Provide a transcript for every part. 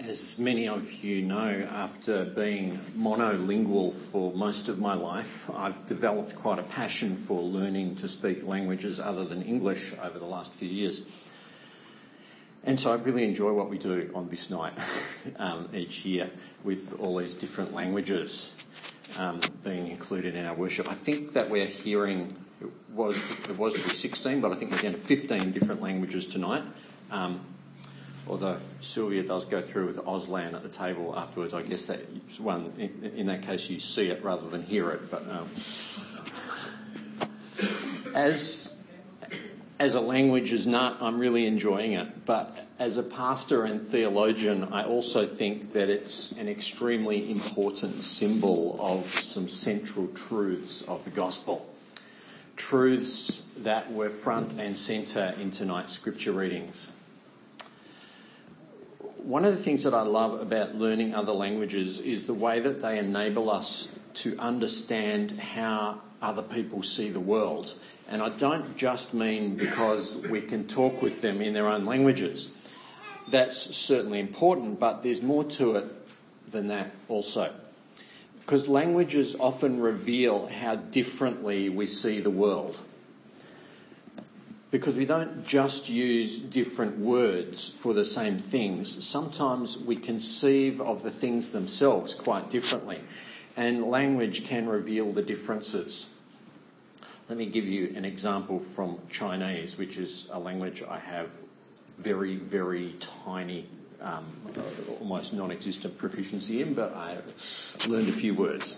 As many of you know, after being monolingual for most of my life, I've developed quite a passion for learning to speak languages other than English over the last few years. And so I really enjoy what we do on this night each year with all these different languages being included in our worship. I think that we're hearing, it was to be 16, but I think we're down to 15 different languages tonight. Although Sylvia does go through with Auslan at the table afterwards, I guess that's one, in that case you see it rather than hear it. But as a languages nut, I'm really enjoying it. But as a pastor and theologian, I also think that it's an extremely important symbol of some central truths of the gospel. Truths that were front and centre in tonight's scripture readings. One of the things that I love about learning other languages is the way that they enable us to understand how other people see the world. And I don't just mean because we can talk with them in their own languages. That's certainly important, but there's more to it than that also. Because languages often reveal how differently we see the world. Because we don't just use different words for the same things. Sometimes we conceive of the things themselves quite differently, and language can reveal the differences. Let me give you an example from Chinese, which is a language I have very, very tiny, almost non-existent proficiency in, but I learned a few words.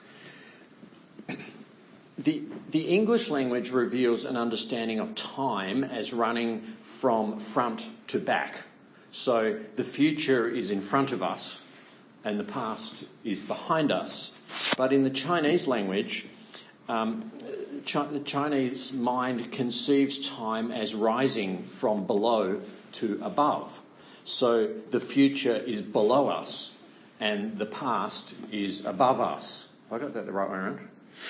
The English language reveals an understanding of time as running from front to back. So the future is in front of us and the past is behind us. But in the Chinese language, the Chinese mind conceives time as rising from below to above. So the future is below us and the past is above us. Have I got that the right way around?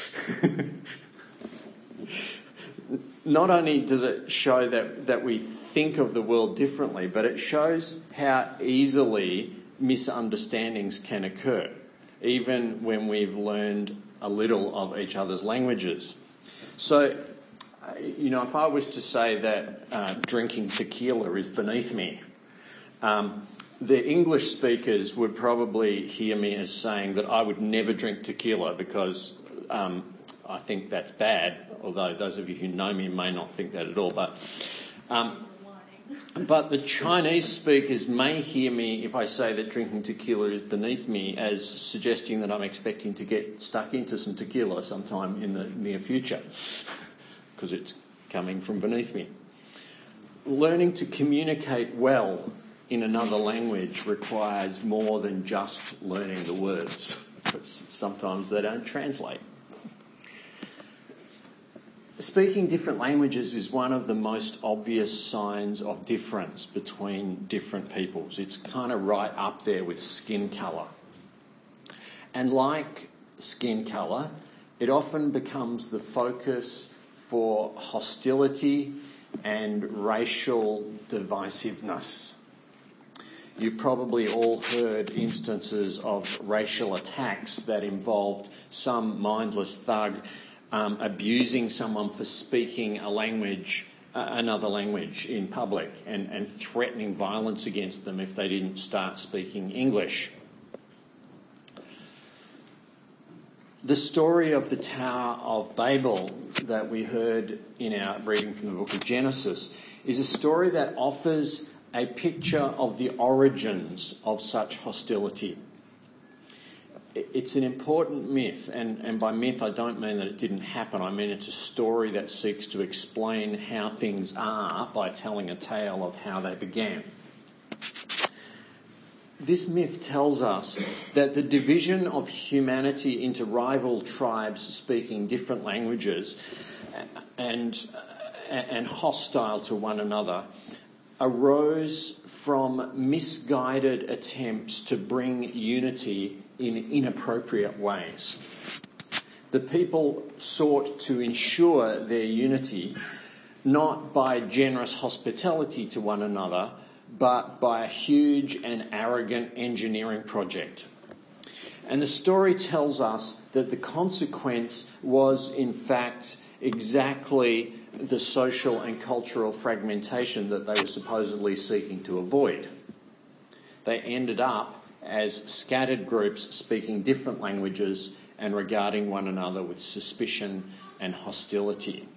Not only does it show that we think of the world differently, but it shows how easily misunderstandings can occur, even when we've learned a little of each other's languages. So, if I was to say that drinking tequila is beneath me, the English speakers would probably hear me as saying that I would never drink tequila because I think that's bad, although those of you who know me may not think that at all. But the Chinese speakers may hear me if I say that drinking tequila is beneath me as suggesting that I'm expecting to get stuck into some tequila sometime in the near future because it's coming from beneath me. Learning to communicate well in another language requires more than just learning the words, because sometimes they don't translate. Speaking different languages is one of the most obvious signs of difference between different peoples. It's kind of right up there with skin colour. And like skin colour, it often becomes the focus for hostility and racial divisiveness. You've probably all heard instances of racial attacks that involved some mindless thug abusing someone for speaking another language in public and threatening violence against them if they didn't start speaking English. The story of the Tower of Babel that we heard in our reading from the book of Genesis is a story that offers a picture of the origins of such hostility. It's an important myth, and by myth I don't mean that it didn't happen. I mean it's a story that seeks to explain how things are by telling a tale of how they began. This myth tells us that the division of humanity into rival tribes speaking different languages and hostile to one another arose from misguided attempts to bring unity in inappropriate ways. The people sought to ensure their unity not by generous hospitality to one another, but by a huge and arrogant engineering project. And the story tells us that the consequence was, in fact, exactly the social and cultural fragmentation that they were supposedly seeking to avoid. They ended up as scattered groups speaking different languages and regarding one another with suspicion and hostility.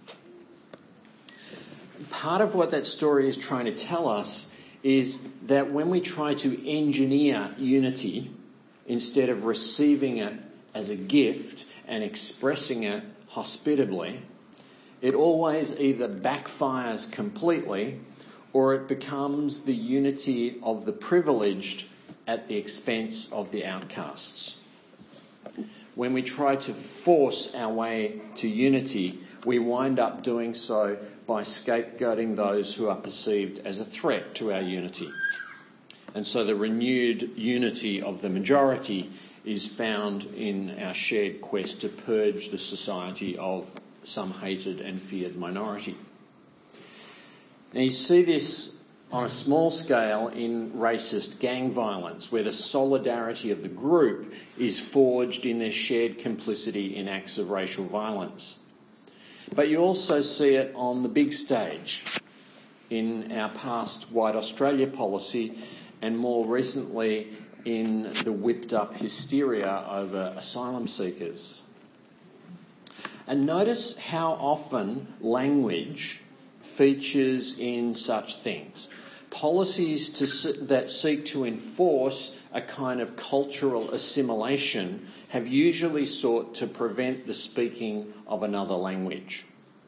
Part of what that story is trying to tell us is that when we try to engineer unity instead of receiving it as a gift and expressing it hospitably, it always either backfires completely or it becomes the unity of the privileged at the expense of the outcasts. When we try to force our way to unity, we wind up doing so by scapegoating those who are perceived as a threat to our unity. And so the renewed unity of the majority is found in our shared quest to purge the society of some hated and feared minority. Now you see this on a small scale in racist gang violence, where the solidarity of the group is forged in their shared complicity in acts of racial violence. But you also see it on the big stage in our past White Australia policy and more recently in the whipped up hysteria over asylum seekers. And notice how often language features in such things. Policies that seek to enforce a kind of cultural assimilation have usually sought to prevent the speaking of another language.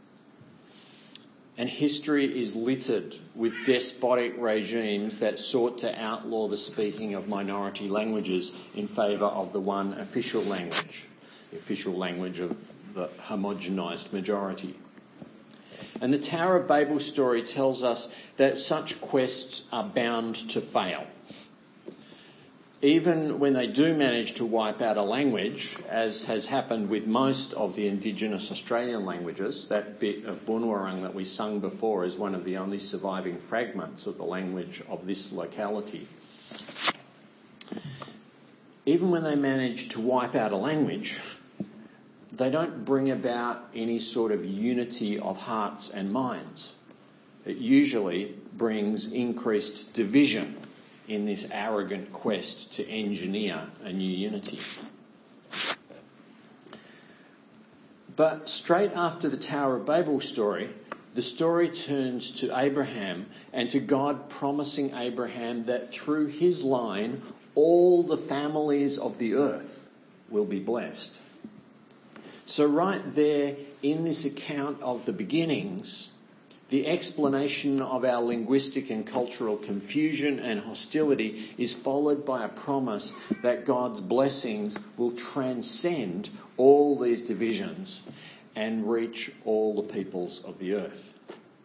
And history is littered with despotic regimes that sought to outlaw the speaking of minority languages in favour of the one official language, the official language of the homogenised majority. And the Tower of Babel story tells us that such quests are bound to fail. Even when they do manage to wipe out a language, as has happened with most of the Indigenous Australian languages, that bit of Boonwurrung that we sung before is one of the only surviving fragments of the language of this locality. Even when they manage to wipe out a language, they don't bring about any sort of unity of hearts and minds. It usually brings increased division in this arrogant quest to engineer a new unity. But straight after the Tower of Babel story, the story turns to Abraham and to God promising Abraham that through his line, all the families of the earth will be blessed. So right there in this account of the beginnings, the explanation of our linguistic and cultural confusion and hostility is followed by a promise that God's blessings will transcend all these divisions and reach all the peoples of the earth.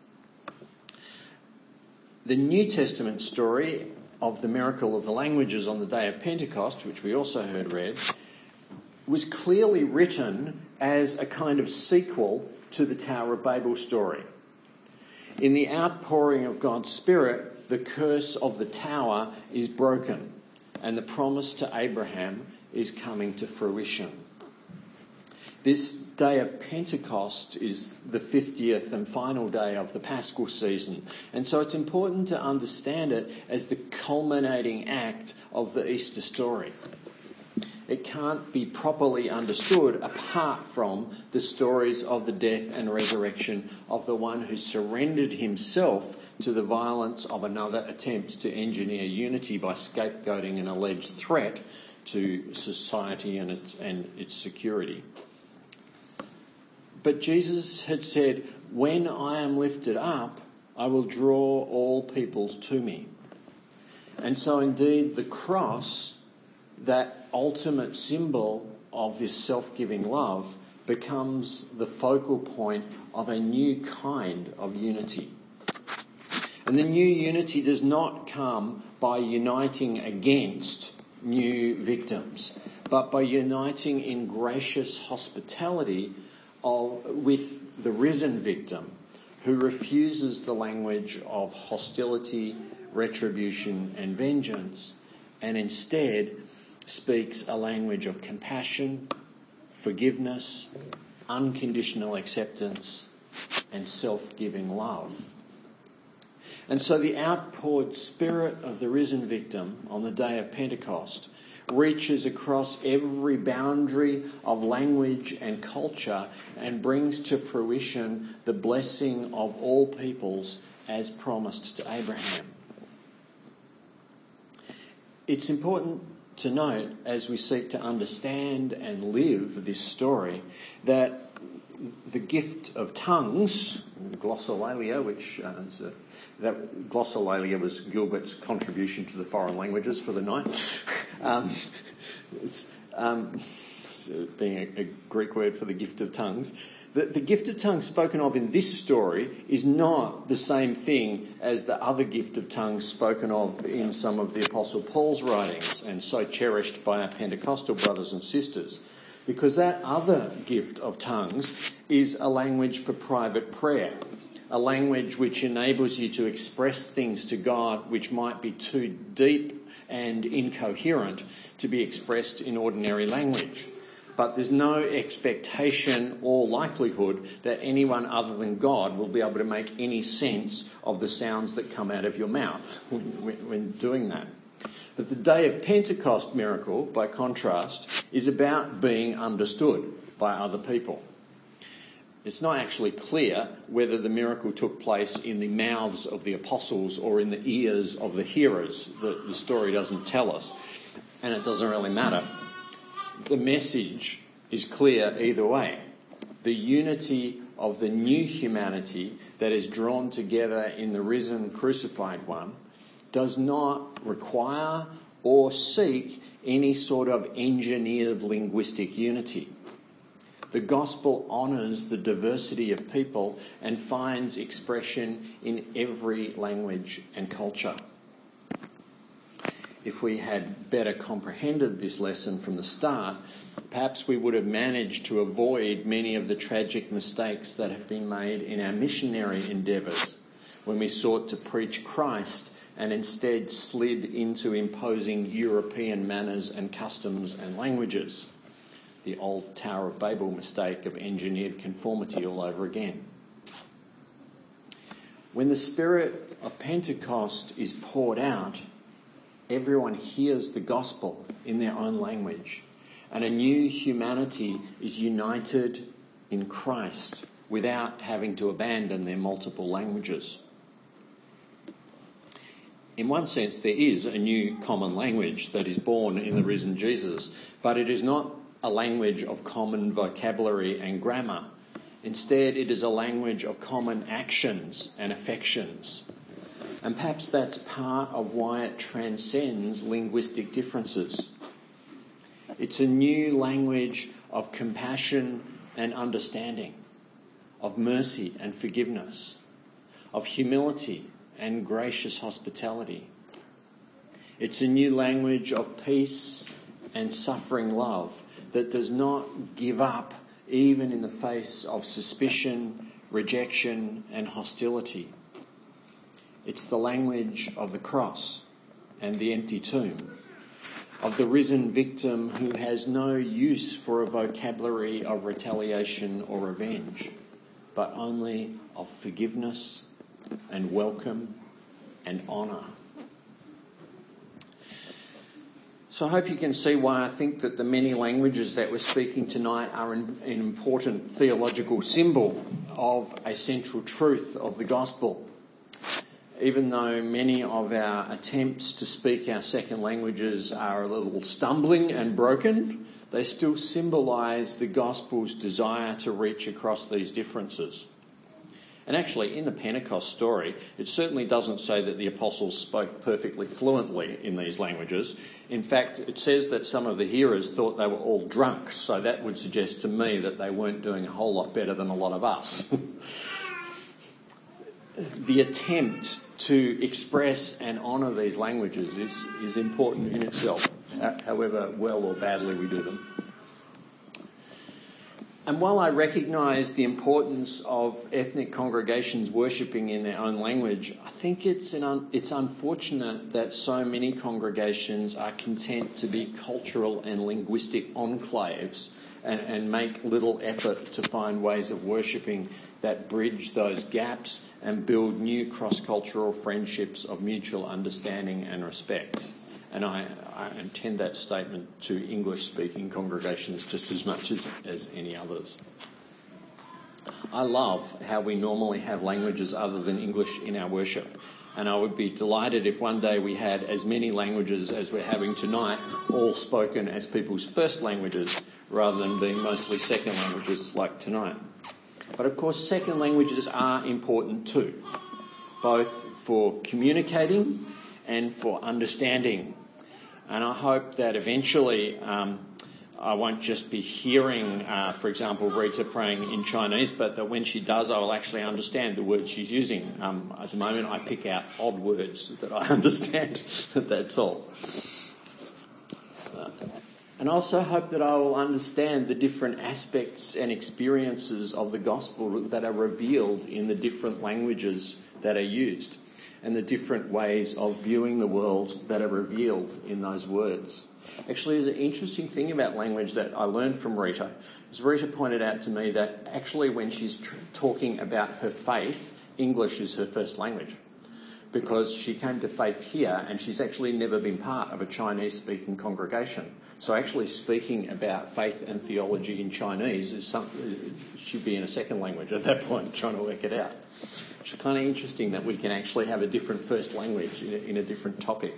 The New Testament story of the miracle of the languages on the day of Pentecost, which we also heard read, was clearly written as a kind of sequel to the Tower of Babel story. In the outpouring of God's Spirit, the curse of the tower is broken and the promise to Abraham is coming to fruition. This day of Pentecost is the 50th and final day of the Paschal season, and so it's important to understand it as the culminating act of the Easter story. It can't be properly understood apart from the stories of the death and resurrection of the one who surrendered himself to the violence of another attempt to engineer unity by scapegoating an alleged threat to society and its security. But Jesus had said, "When I am lifted up, I will draw all peoples to me." And so indeed the cross, that ultimate symbol of this self-giving love, becomes the focal point of a new kind of unity. And the new unity does not come by uniting against new victims, but by uniting in gracious hospitality with the risen victim who refuses the language of hostility, retribution and vengeance, and instead speaks a language of compassion, forgiveness, unconditional acceptance, and self-giving love. And so the outpoured Spirit of the risen victim on the day of Pentecost reaches across every boundary of language and culture and brings to fruition the blessing of all peoples as promised to Abraham. It's important to note, as we seek to understand and live this story, that the gift of tongues, glossolalia, that glossolalia was Gilbert's contribution to the foreign languages for the night. Being a Greek word for the gift of tongues. The gift of tongues spoken of in this story is not the same thing as the other gift of tongues spoken of in some of the Apostle Paul's writings and so cherished by our Pentecostal brothers and sisters. Because that other gift of tongues is a language for private prayer, a language which enables you to express things to God which might be too deep and incoherent to be expressed in ordinary language. But there's no expectation or likelihood that anyone other than God will be able to make any sense of the sounds that come out of your mouth when doing that. But the day of Pentecost miracle, by contrast, is about being understood by other people. It's not actually clear whether the miracle took place in the mouths of the apostles or in the ears of the hearers. The story doesn't tell us, and it doesn't really matter. The message is clear either way. The unity of the new humanity that is drawn together in the risen, crucified one does not require or seek any sort of engineered linguistic unity. The gospel honours the diversity of people and finds expression in every language and culture. If we had better comprehended this lesson from the start, perhaps we would have managed to avoid many of the tragic mistakes that have been made in our missionary endeavours when we sought to preach Christ and instead slid into imposing European manners and customs and languages. The old Tower of Babel mistake of engineered conformity all over again. When the Spirit of Pentecost is poured out, everyone hears the gospel in their own language, and a new humanity is united in Christ without having to abandon their multiple languages. In one sense, there is a new common language that is born in the risen Jesus, but it is not a language of common vocabulary and grammar. Instead, it is a language of common actions and affections. And perhaps that's part of why it transcends linguistic differences. It's a new language of compassion and understanding, of mercy and forgiveness, of humility and gracious hospitality. It's a new language of peace and suffering love that does not give up even in the face of suspicion, rejection and hostility. It's the language of the cross and the empty tomb, of the risen victim who has no use for a vocabulary of retaliation or revenge, but only of forgiveness and welcome and honour. So I hope you can see why I think that the many languages that we're speaking tonight are an important theological symbol of a central truth of the gospel. Even though many of our attempts to speak our second languages are a little stumbling and broken, they still symbolise the gospel's desire to reach across these differences. And actually, in the Pentecost story, it certainly doesn't say that the apostles spoke perfectly fluently in these languages. In fact, it says that some of the hearers thought they were all drunk, so that would suggest to me that they weren't doing a whole lot better than a lot of us. The attempt to express and honour these languages is important in itself, however well or badly we do them. And while I recognise the importance of ethnic congregations worshipping in their own language, I think it's unfortunate that so many congregations are content to be cultural and linguistic enclaves and make little effort to find ways of worshipping that bridge those gaps and build new cross-cultural friendships of mutual understanding and respect. And I intend that statement to English-speaking congregations just as much as any others. I love how we normally have languages other than English in our worship. And I would be delighted if one day we had as many languages as we're having tonight, all spoken as people's first languages, rather than being mostly second languages like tonight. But of course, second languages are important too, both for communicating and for understanding. And I hope that eventually I won't just be hearing, for example, Rita praying in Chinese, but that when she does, I will actually understand the words she's using. At the moment, I pick out odd words that I understand. That's all. And I also hope that I will understand the different aspects and experiences of the gospel that are revealed in the different languages that are used, and the different ways of viewing the world that are revealed in those words. Actually, there's an interesting thing about language that I learned from Rita. As Rita pointed out to me that actually when she's talking about her faith, English is her first language, because she came to faith here and she's actually never been part of a Chinese-speaking congregation. So actually speaking about faith and theology in Chinese is something should be in a second language at that point, trying to work it out. It's kind of interesting that we can actually have a different first language in a different topic.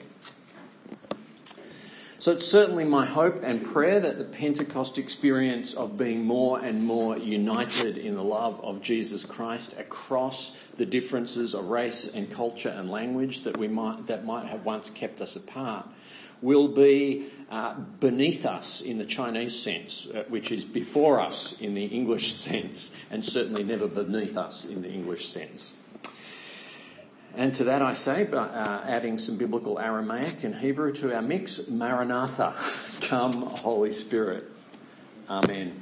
So it's certainly my hope and prayer that the Pentecost experience of being more and more united in the love of Jesus Christ across the differences of race and culture and language that might have once kept us apart will be beneath us in the Chinese sense, which is before us in the English sense, and certainly never beneath us in the English sense. And to that I say, adding some biblical Aramaic and Hebrew to our mix, Maranatha, come Holy Spirit. Amen.